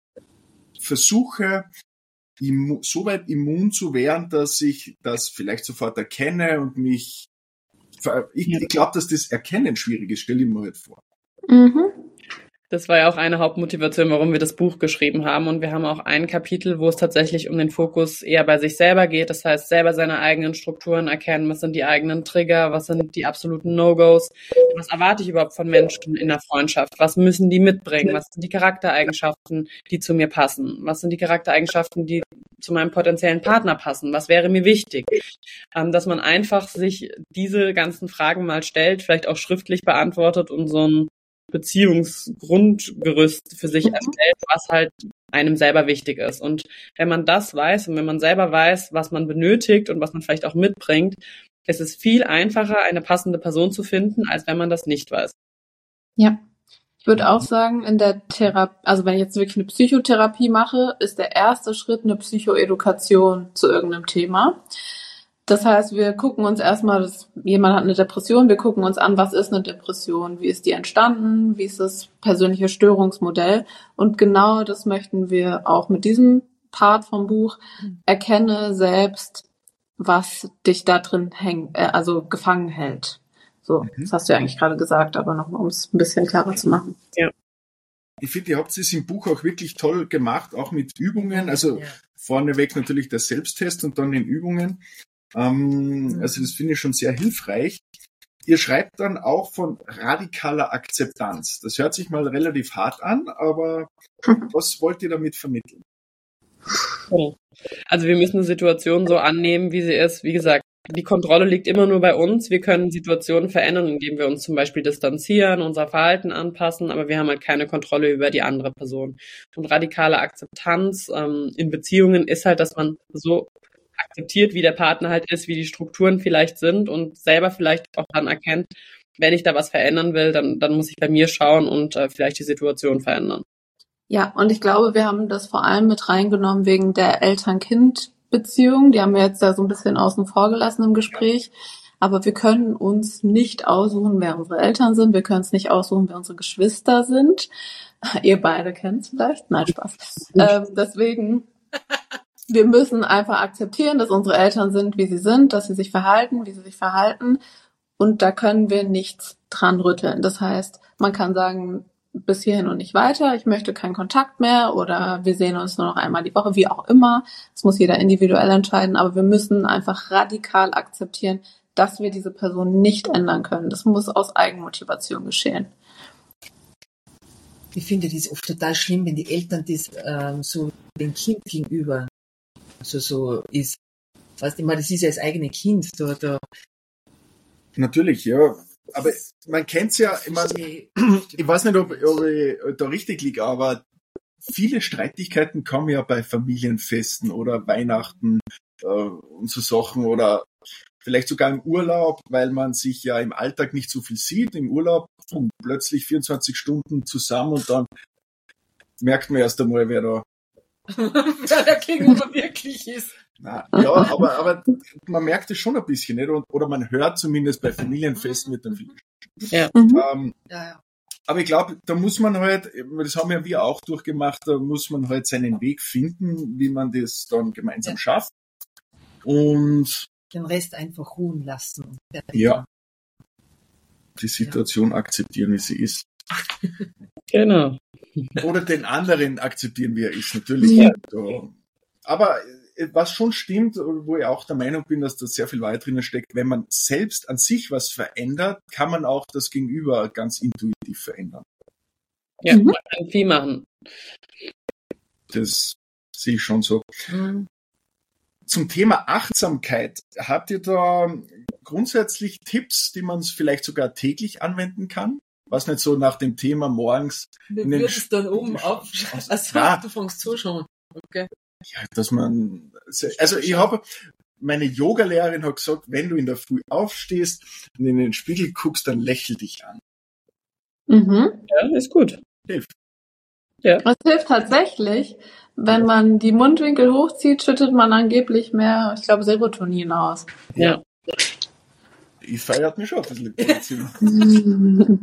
versuche, immu- so weit immun zu werden, dass ich das vielleicht sofort erkenne und mich, ich, ich glaube, dass das Erkennen schwierig ist, stell dir mal halt vor. Mhm. Das war ja auch eine Hauptmotivation, warum wir das Buch geschrieben haben. Und wir haben auch ein Kapitel, wo es tatsächlich um den Fokus eher bei sich selber geht. Das heißt, selber seine eigenen Strukturen erkennen. Was sind die eigenen Trigger? Was sind die absoluten No-Gos? Was erwarte ich überhaupt von Menschen in der Freundschaft? Was müssen die mitbringen? Was sind die Charaktereigenschaften, die zu mir passen? Was sind die Charaktereigenschaften, die zu meinem potenziellen Partner passen? Was wäre mir wichtig? Ähm, dass man einfach sich diese ganzen Fragen mal stellt, vielleicht auch schriftlich beantwortet und so ein Beziehungsgrundgerüst für sich erstellt, was halt einem selber wichtig ist. Und wenn man das weiß und wenn man selber weiß, was man benötigt und was man vielleicht auch mitbringt, ist es viel einfacher, eine passende Person zu finden, als wenn man das nicht weiß. Ja, ich würde auch sagen, in der Therapie, also wenn ich jetzt wirklich eine Psychotherapie mache, ist der erste Schritt eine Psychoedukation zu irgendeinem Thema. Das heißt, wir gucken uns erstmal, dass jemand hat eine Depression, wir gucken uns an, was ist eine Depression, wie ist die entstanden, wie ist das persönliche Störungsmodell. Und genau das möchten wir auch mit diesem Part vom Buch. Erkenne selbst, was dich da drin hängt, äh, also gefangen hält. So, mhm. Das hast du ja eigentlich gerade gesagt, aber nochmal, um es ein bisschen klarer zu machen. Ja. Ich finde, ihr habt es im Buch auch wirklich toll gemacht, auch mit Übungen. Also ja. Vorneweg natürlich der Selbsttest und dann in Übungen. Ähm, also das finde ich schon sehr hilfreich. Ihr schreibt dann auch von radikaler Akzeptanz. Das hört sich mal relativ hart an, aber was wollt ihr damit vermitteln? Also wir müssen eine Situation so annehmen, wie sie ist. Wie gesagt, die Kontrolle liegt immer nur bei uns. Wir können Situationen verändern, indem wir uns zum Beispiel distanzieren, unser Verhalten anpassen, aber wir haben halt keine Kontrolle über die andere Person. Und radikale Akzeptanz ähm, in Beziehungen ist halt, dass man so akzeptiert, wie der Partner halt ist, wie die Strukturen vielleicht sind und selber vielleicht auch dann erkennt, wenn ich da was verändern will, dann, dann muss ich bei mir schauen und äh, vielleicht die Situation verändern. Ja, und ich glaube, wir haben das vor allem mit reingenommen wegen der Eltern-Kind-Beziehung. Die haben wir jetzt da so ein bisschen außen vor gelassen im Gespräch. Aber wir können uns nicht aussuchen, wer unsere Eltern sind. Wir können es nicht aussuchen, wer unsere Geschwister sind. Ihr beide kennt es vielleicht. Nein, Spaß. Ähm, deswegen, wir müssen einfach akzeptieren, dass unsere Eltern sind, wie sie sind, dass sie sich verhalten, wie sie sich verhalten. Und da können wir nichts dran rütteln. Das heißt, man kann sagen, bis hierhin und nicht weiter, ich möchte keinen Kontakt mehr oder wir sehen uns nur noch einmal die Woche, wie auch immer. Das muss jeder individuell entscheiden, aber wir müssen einfach radikal akzeptieren, dass wir diese Person nicht ändern können. Das muss aus Eigenmotivation geschehen. Ich finde das oft total schlimm, wenn die Eltern das ähm, so dem Kind gegenüber so, so ist. Weißt du, ich meine, das ist ja das eigene Kind. Da, da. Natürlich, ja. Aber man kennt's ja, ich meine, ich weiß nicht, ob, ob ich da richtig liege, aber viele Streitigkeiten kommen ja bei Familienfesten oder Weihnachten äh, und so Sachen oder vielleicht sogar im Urlaub, weil man sich ja im Alltag nicht so viel sieht, im Urlaub und plötzlich vierundzwanzig Stunden zusammen und dann merkt man erst einmal, wer da wer der Gegenüber wirklich ist. Na, ja, aber, aber man merkt es schon ein bisschen, nicht? Und, oder man hört zumindest bei Familienfesten mit den vielen. Ja. Mhm. Ähm, Ja, ja. aber ich glaube, da muss man halt, das haben ja wir auch durchgemacht, da muss man halt seinen Weg finden, wie man das dann gemeinsam Ja. schafft. Und Den Rest einfach ruhen lassen. ja, die Situation akzeptieren, wie sie ist. Genau. Oder den anderen akzeptieren, wie er ist, natürlich. Ja. So. Aber was schon stimmt, wo ich auch der Meinung bin, dass da sehr viel Wahrheit drinnen steckt, wenn man selbst an sich was verändert, kann man auch das Gegenüber ganz intuitiv verändern. Ja, Mhm. man kann viel machen. Das sehe ich schon so. Mhm. Zum Thema Achtsamkeit, habt ihr da grundsätzlich Tipps, die man vielleicht sogar täglich anwenden kann? Was nicht so nach dem Thema morgens. Du in den würdest dann oben auf. Also, Ja. du fängst zu schon. Okay. Ja, dass man, also ich habe, meine Yoga-Lehrerin hat gesagt, wenn du in der Früh aufstehst und in den Spiegel guckst, dann lächel dich an. Mhm. Ja, ist gut. Hilft. Ja. Das hilft tatsächlich. Wenn man die Mundwinkel hochzieht, schüttet man angeblich mehr, ich glaube, Serotonin aus. Ja. Ich feiert mich schon ein bisschen im Zimmer.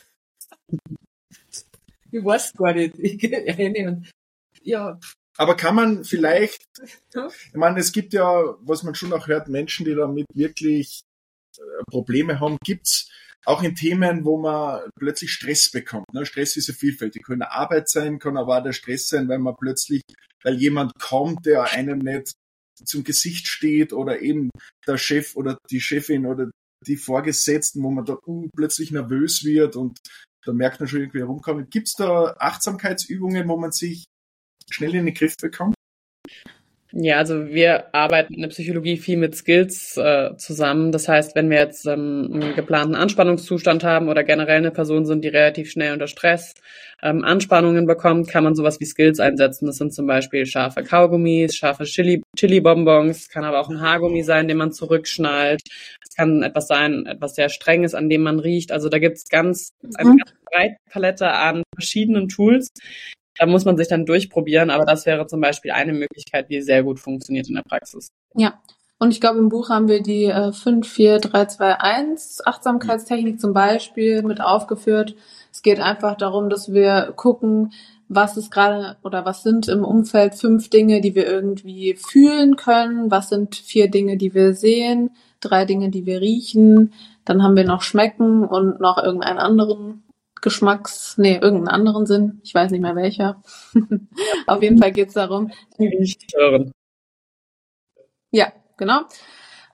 Ich weiß gar nicht. Ich, ja. Aber kann man vielleicht, ich meine, es gibt ja, was man schon auch hört, Menschen, die damit wirklich äh, Probleme haben, gibt's auch in Themen, wo man plötzlich Stress bekommt. Ne? Stress ist ja vielfältig. Kann eine Arbeit sein, kann aber auch der Stress sein, weil man plötzlich, weil jemand kommt, der einem nicht zum Gesicht steht oder eben der Chef oder die Chefin oder die Vorgesetzten, wo man da uh, plötzlich nervös wird und da merkt man schon irgendwie herumkommen. Gibt's da Achtsamkeitsübungen, wo man sich schnell in den Griff bekommt? Ja, also wir arbeiten in der Psychologie viel mit Skills äh, zusammen. Das heißt, wenn wir jetzt ähm, einen geplanten Anspannungszustand haben oder generell eine Person sind, die relativ schnell unter Stress ähm, Anspannungen bekommt, kann man sowas wie Skills einsetzen. Das sind zum Beispiel scharfe Kaugummis, scharfe Chili, Chili-Bonbons, kann aber auch ein Haargummi sein, den man zurückschnallt. Es kann etwas sein, etwas sehr Strenges, an dem man riecht. Also da gibt es ganz, eine ganz breite Palette an verschiedenen Tools. Da muss man sich dann durchprobieren, aber das wäre zum Beispiel eine Möglichkeit, die sehr gut funktioniert in der Praxis. Ja, und ich glaube, im Buch haben wir die äh, fünf vier drei zwei eins Achtsamkeitstechnik zum Beispiel mit aufgeführt. Es geht einfach darum, dass wir gucken, was ist gerade oder was sind im Umfeld fünf Dinge, die wir irgendwie fühlen können, was sind vier Dinge, die wir sehen, drei Dinge, die wir riechen, dann haben wir noch schmecken und noch irgendeinen anderen Geschmacks, nee, irgendeinen anderen Sinn. Ich weiß nicht mehr welcher. Auf jeden Fall geht's darum. Nicht hören. Ja, genau.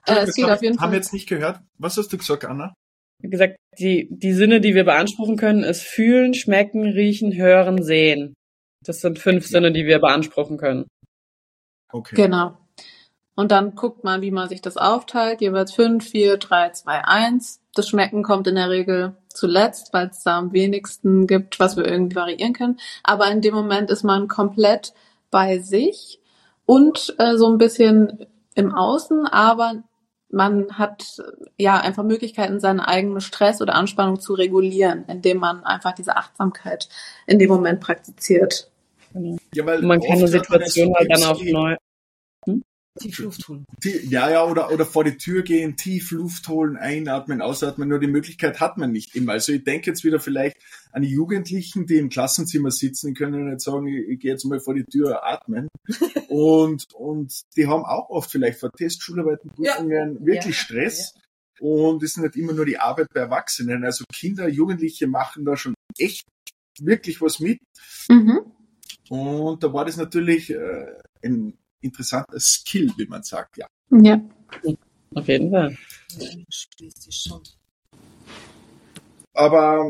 Äh, es geht hab, auf jeden haben Fall. wir jetzt nicht gehört. Was hast du gesagt, Anna? Wie gesagt, die, die Sinne, die wir beanspruchen können, ist fühlen, schmecken, riechen, hören, sehen. Das sind fünf Ja. Sinne, die wir beanspruchen können. Okay. Genau. Und dann guckt man, wie man sich das aufteilt. Jeweils fünf, vier, drei, zwei, eins. Das Schmecken kommt in der Regel zuletzt, weil es da am wenigsten gibt, was wir irgendwie variieren können. Aber in dem Moment ist man komplett bei sich und äh, so ein bisschen im Außen, aber man hat ja einfach Möglichkeiten, seine eigene Stress oder Anspannung zu regulieren, indem man einfach diese Achtsamkeit in dem Moment praktiziert. Genau. Ja, weil Und man kann eine oft hat man Situation so halt dann Tipps auf wie- neu. Tief Luft holen. Die, ja, ja, oder, oder vor die Tür gehen, tief Luft holen, einatmen, ausatmen, nur die Möglichkeit hat man nicht immer. Also ich denke jetzt wieder vielleicht an die Jugendlichen, die im Klassenzimmer sitzen, die können ja nicht sagen, ich, ich gehe jetzt mal vor die Tür atmen. und, und die haben auch oft vielleicht vor Tests, Schularbeiten, Prüfungen wirklich Ja. Stress. Und es ist nicht immer nur die Arbeit bei Erwachsenen. Also Kinder, Jugendliche machen da schon echt wirklich was mit. Mhm. Und da war das natürlich äh, ein interessanter Skill, wie man sagt, ja. Ja. Auf jeden Fall. Ja, schließt sich schon. Aber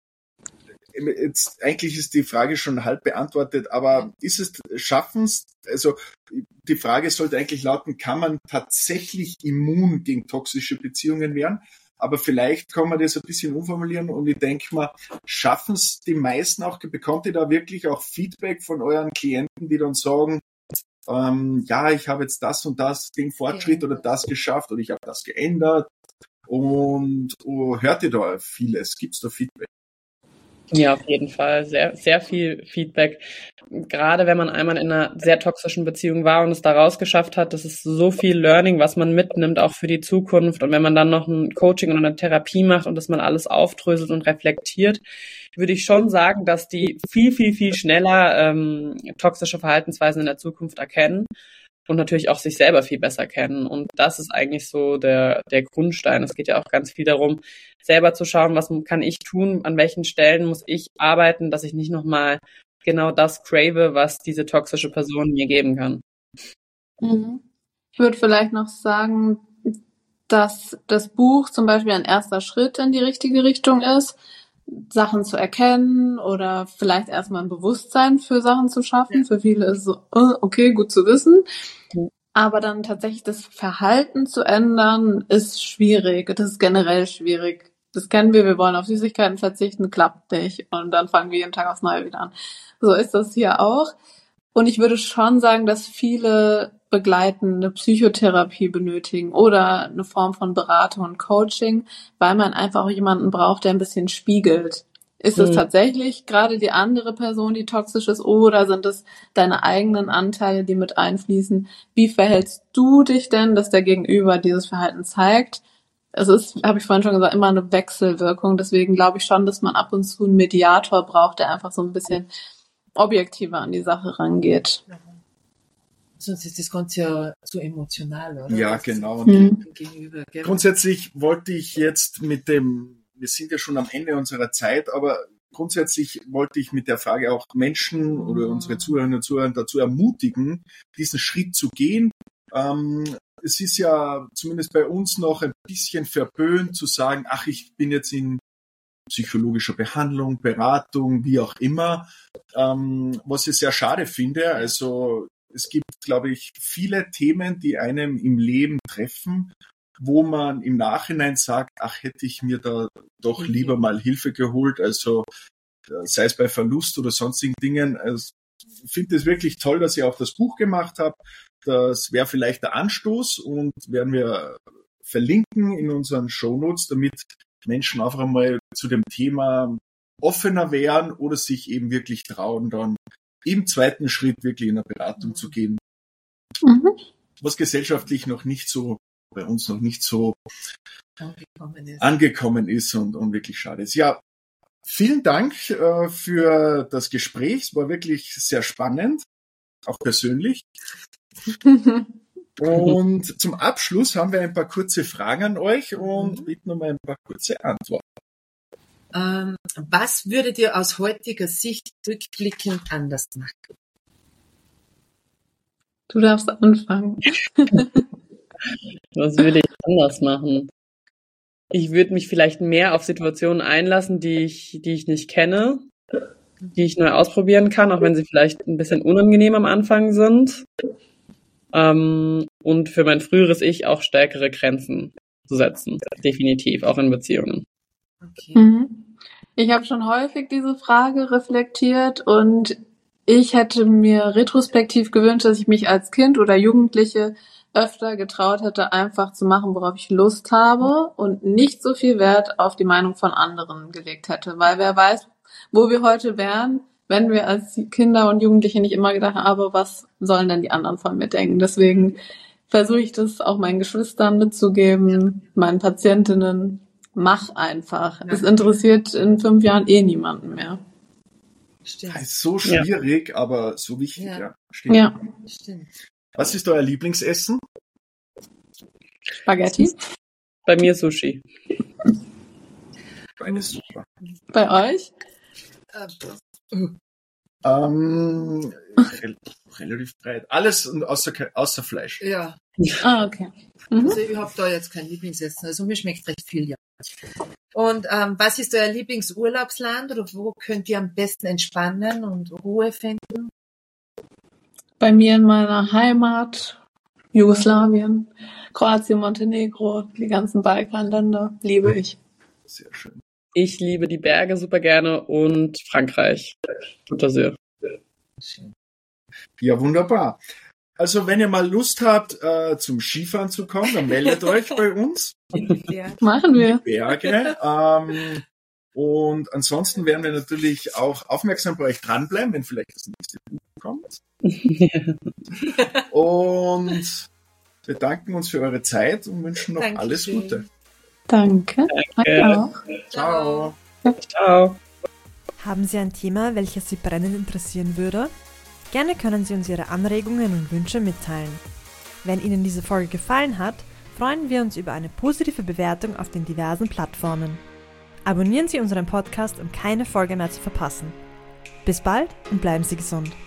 jetzt eigentlich ist die Frage schon halb beantwortet, aber ist es Schaffen's, also die Frage sollte eigentlich lauten, kann man tatsächlich immun gegen toxische Beziehungen werden? Aber vielleicht kann man das ein bisschen umformulieren und ich denke mal, schaffen es die meisten auch, bekommt ihr da wirklich auch Feedback von euren Klienten, die dann sagen, ähm, ja, ich habe jetzt das und das, den Fortschritt Ja. oder das geschafft oder ich habe das geändert und oh, hört ihr da vieles? Gibt's da Feedback? Ja, auf jeden Fall. Sehr, sehr viel Feedback. Gerade wenn man einmal in einer sehr toxischen Beziehung war und es da rausgeschafft hat, das ist so viel Learning, was man mitnimmt, auch für die Zukunft. Und wenn man dann noch ein Coaching oder eine Therapie macht und das man alles aufdröselt und reflektiert, würde ich schon sagen, dass die viel, viel, viel schneller ähm, toxische Verhaltensweisen in der Zukunft erkennen und natürlich auch sich selber viel besser kennen. Und das ist eigentlich so der, der Grundstein. Es geht ja auch ganz viel darum, selber zu schauen, was kann ich tun, an welchen Stellen muss ich arbeiten, dass ich nicht nochmal genau das crave, was diese toxische Person mir geben kann. Mhm. Ich würde vielleicht noch sagen, dass das Buch zum Beispiel ein erster Schritt in die richtige Richtung ist, Sachen zu erkennen oder vielleicht erstmal ein Bewusstsein für Sachen zu schaffen. Für viele ist es so, okay, gut zu wissen. Aber dann tatsächlich das Verhalten zu ändern, ist schwierig. Das ist generell schwierig. Das kennen wir, wir wollen auf Süßigkeiten verzichten, klappt nicht. Und dann fangen wir jeden Tag aufs Neue wieder an. So ist das hier auch. Und ich würde schon sagen, dass viele begleitende Psychotherapie benötigen oder eine Form von Beratung und Coaching, weil man einfach jemanden braucht, der ein bisschen spiegelt. Ist es Mhm. tatsächlich gerade die andere Person, die toxisch ist, oder sind es deine eigenen Anteile, die mit einfließen? Wie verhältst du dich denn, dass der Gegenüber dieses Verhalten zeigt? Es ist, habe ich vorhin schon gesagt, immer eine Wechselwirkung. Deswegen glaube ich schon, dass man ab und zu einen Mediator braucht, der einfach so ein bisschen objektiver an die Sache rangeht. Sonst ist das Ganze ja so emotional, oder? Ja, Das genau. Mhm. Gegenüber, gell? Grundsätzlich wollte ich jetzt mit dem, wir sind ja schon am Ende unserer Zeit, aber grundsätzlich wollte ich mit der Frage auch Menschen oder unsere Zuhörerinnen und Zuhörer dazu ermutigen, diesen Schritt zu gehen. Ähm, es ist ja zumindest bei uns noch ein bisschen verböhnt zu sagen, ach, ich bin jetzt in psychologischer Behandlung, Beratung, wie auch immer, ähm, was ich sehr schade finde. Also es gibt, glaube ich, viele Themen, die einem im Leben treffen, wo man im Nachhinein sagt, ach, hätte ich mir da doch lieber mal Hilfe geholt, also sei es bei Verlust oder sonstigen Dingen. Also, ich finde es wirklich toll, dass ihr auch das Buch gemacht habt. Das wäre vielleicht der Anstoß und werden wir verlinken in unseren Shownotes, damit Menschen einfach einmal zu dem Thema offener wären oder sich eben wirklich trauen, dann im zweiten Schritt wirklich in eine Beratung mhm. zu gehen. Mhm. Was gesellschaftlich noch nicht so, bei uns noch nicht so angekommen ist, angekommen ist und, und wirklich schade ist. Ja, vielen Dank äh, für das Gespräch. Es war wirklich sehr spannend, auch persönlich. Und zum Abschluss haben wir ein paar kurze Fragen an euch und bitten um ein paar kurze Antworten. Ähm, was würdet ihr aus heutiger Sicht rückblickend anders machen? Du darfst anfangen. Was würde ich anders machen? Ich würde mich vielleicht mehr auf Situationen einlassen, die ich, die ich nicht kenne, die ich neu ausprobieren kann, auch wenn sie vielleicht ein bisschen unangenehm am Anfang sind. Ähm, und für mein früheres Ich auch stärkere Grenzen zu setzen. Definitiv, auch in Beziehungen. Okay. Mhm. Ich habe schon häufig diese Frage reflektiert und ich hätte mir retrospektiv gewünscht, dass ich mich als Kind oder Jugendliche öfter getraut hätte, einfach zu machen, worauf ich Lust habe und nicht so viel Wert auf die Meinung von anderen gelegt hätte. Weil wer weiß, wo wir heute wären, wenn wir als Kinder und Jugendliche nicht immer gedacht haben, aber was sollen denn die anderen von mir denken? Deswegen versuche ich das auch meinen Geschwistern mitzugeben, meinen Patientinnen. Mach einfach. Es interessiert in fünf Jahren eh niemanden mehr. Stimmt. Das ist so schwierig, ja. aber so wichtig. Ja. Ja, stimmt. Ja. Stimmt. Was ist euer Lieblingsessen? Spaghetti. Bei mir Sushi. Beides super. Bei euch? Ähm, rel- relativ breit. Alles außer, außer Fleisch. Ja. Ah, okay. Mhm. Also ich habe da jetzt kein Lieblingsessen. Also mir schmeckt recht viel, ja. Und ähm, was ist euer Lieblingsurlaubsland oder wo könnt ihr am besten entspannen und Ruhe finden? Bei mir in meiner Heimat, Jugoslawien, Kroatien, Montenegro, die ganzen Balkanländer, liebe ich. Sehr schön. Ich liebe die Berge super gerne und Frankreich. Guter See. Ja, wunderbar. Also wenn ihr mal Lust habt, äh, zum Skifahren zu kommen, dann meldet euch bei uns. Ja. Machen wir. Berge. Ähm, und ansonsten werden wir natürlich auch aufmerksam bei euch dranbleiben, wenn vielleicht das nächste Buch kommt. Und wir danken uns für eure Zeit und wünschen noch Dankeschön. alles Gute. Danke. Danke auch. Ciao. Ciao. Haben Sie ein Thema, welches Sie brennend interessieren würde? Gerne können Sie uns Ihre Anregungen und Wünsche mitteilen. Wenn Ihnen diese Folge gefallen hat, freuen wir uns über eine positive Bewertung auf den diversen Plattformen. Abonnieren Sie unseren Podcast, um keine Folge mehr zu verpassen. Bis bald und bleiben Sie gesund.